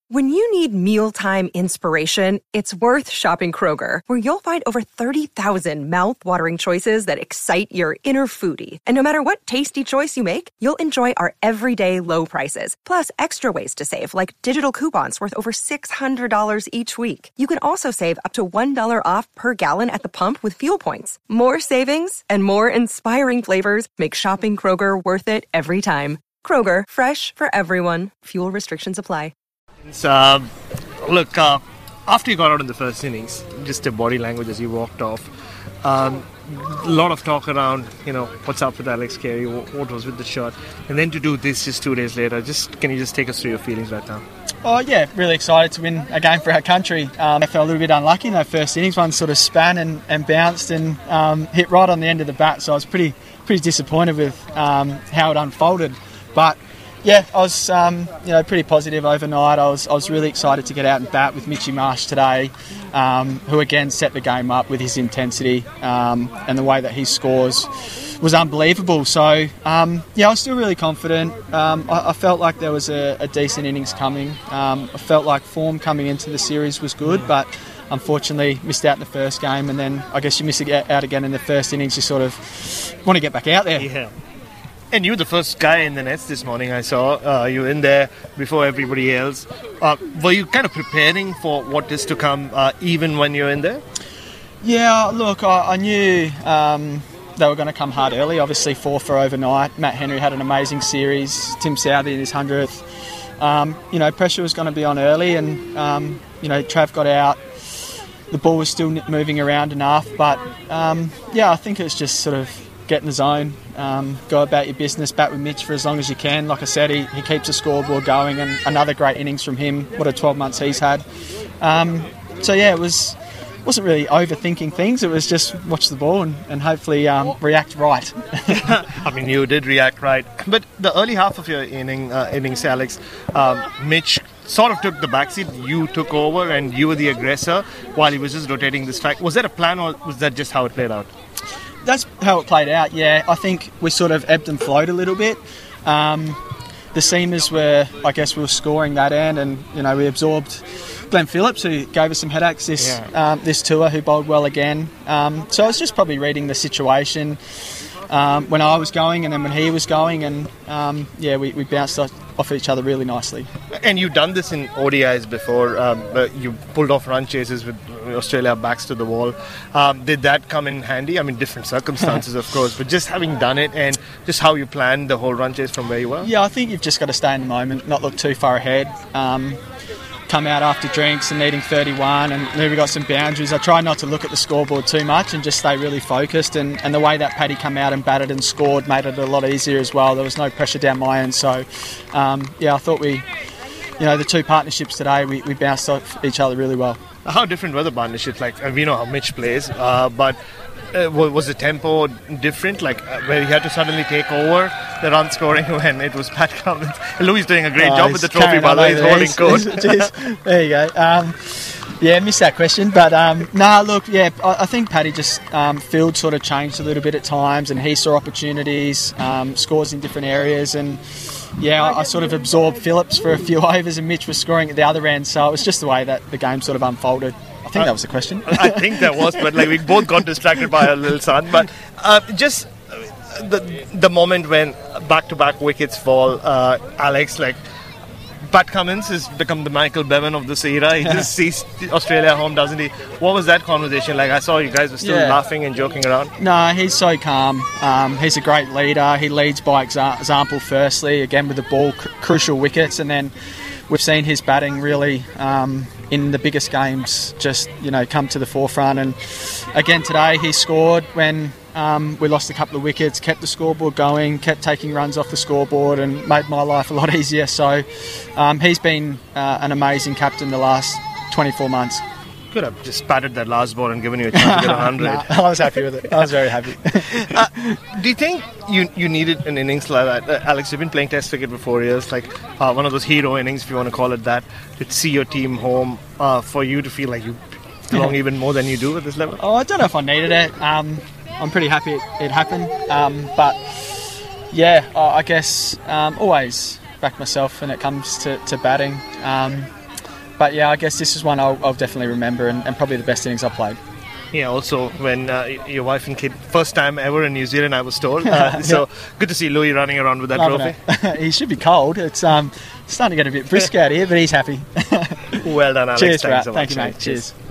When you need mealtime inspiration, it's worth shopping Kroger, where you'll find over 30,000 mouth-watering choices that excite your inner foodie. And no matter what tasty choice you make, you'll enjoy our everyday low prices, plus extra ways to save, like digital coupons worth over $600 each week. You can also save up to $1 off per gallon at the pump with fuel points. More savings and more inspiring flavors make shopping Kroger worth it every time. Kroger, fresh for everyone. Fuel restrictions apply. Look, after you got out in the first innings, just the body language as you walked off, a lot of talk around, what's up with Alex Carey, what was with the shot, and then to do this just 2 days later, can you just take us through your feelings right now? Oh yeah, really excited to win a game for our country. I felt a little bit unlucky in that first innings. One sort of span and bounced and hit right on the end of the bat, so I was pretty disappointed with how it unfolded. But yeah, I was pretty positive overnight. I was really excited to get out and bat with Mitchy Marsh today, who again set the game up with his intensity, and the way that he scores was unbelievable. So I was still really confident. I felt like there was a decent innings coming. I felt like form coming into the series was good, but unfortunately missed out in the first game, and then I guess you miss it out again in the first innings. You sort of want to get back out there. Yeah. And you were the first guy in the nets this morning, I saw. You were in there before everybody else. Were you kind of preparing for what is to come, even when you're in there? Yeah, look, I knew they were going to come hard early. Obviously, 4 for overnight. Matt Henry had an amazing series. Tim Southey in his 100th. Pressure was going to be on early, and, Trav got out. The ball was still moving around enough. But, I think it was just sort of get in the zone, go about your business, bat with Mitch for as long as you can. Like I said, he keeps the scoreboard going, and another great innings from him. What a 12 months he's had. It wasn't really overthinking things. It was just watch the ball and hopefully react right. I mean, you did react right. But the early half of your innings, Alex, Mitch sort of took the backseat. You took over and you were the aggressor while he was just rotating the strike. Was that a plan, or was that just how it played out? That's how it played out, yeah. I think we sort of ebbed and flowed a little bit. The seamers we were scoring that end, and, we absorbed Glenn Phillips, who gave us some headaches this tour, who bowled well again. So I was just probably reading the situation when I was going and then when he was going, and we bounced off each other really nicely. And you've done this in ODIs before. You pulled off run chases with Australia backs to the wall. Did that come in handy? I mean, different circumstances, of course, but just having done it and just how you planned the whole run chase from where you were? Yeah, I think you've just got to stay in the moment, not look too far ahead. Come out after drinks and needing 31, and then we got some boundaries. I try not to look at the scoreboard too much and just stay really focused, and the way that Paddy come out and batted and scored made it a lot easier as well. There was no pressure down my end, so I thought the two partnerships today, we bounced off each other really well. How different were the partnerships? Like, we know how Mitch plays, but was the tempo different, where he had to suddenly take over the run scoring when it was Pat Cummins? Louis doing a great job with the trophy, by the way. He's holding court. There you go. Missed that question, but I think Paddy just field sort of changed a little bit at times, and he saw opportunities, scores in different areas, and I sort of absorbed Phillips for a few overs, and Mitch was scoring at the other end, so it was just the way that the game sort of unfolded. I think that was the question. I think that was, but we both got distracted by our little son. But just the moment when back-to-back wickets fall, Alex, Pat Cummins has become the Michael Bevan of this era. He just sees Australia home, doesn't he? What was that conversation like? I saw you guys were still laughing and joking around. No, he's so calm. He's a great leader. He leads by example firstly, again with the ball, crucial wickets, and then we've seen his batting really in the biggest games just come to the forefront, and again today he scored when we lost a couple of wickets, kept the scoreboard going, kept taking runs off the scoreboard, and made my life a lot easier. So he's been an amazing captain the last 24 months. Could have just batted that last ball and given you a chance to get 100. No, I was happy with it. I was very happy. Do you think you needed an innings like that? Alex, you've been playing Test cricket for 4 years, one of those hero innings, if you want to call it that, to see your team home, for you to feel like you belong even more than you do at this level? Oh, I don't know if I needed it. I'm pretty happy it happened. But I guess always back myself when it comes to batting. But yeah, I guess this is one I'll definitely remember, and probably the best innings I played. Yeah, also when your wife and kid, first time ever in New Zealand, I was told. So good to see Louis running around with that trophy. He should be cold. It's starting to get a bit brisk out here, but he's happy. Well done, Alex. Cheers, Thanks so Thank much. you, mate. Cheers.